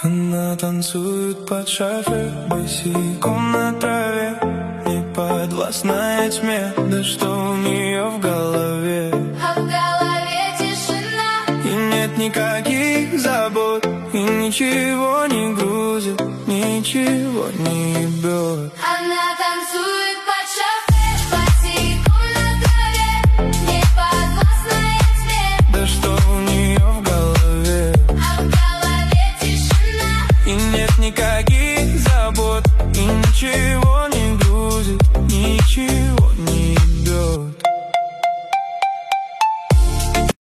Она танцует под шафе, босиком на траве, не подвластная тьме, да что у нее в голове. А в голове тишина, И нет никаких забот, и ничего не грузит, ничего не ебет. она танцует под шафе, босиком на траве, не подвластная тьме, Да что у нее в голове. а в голове тишина, И нет никаких забот, и ничего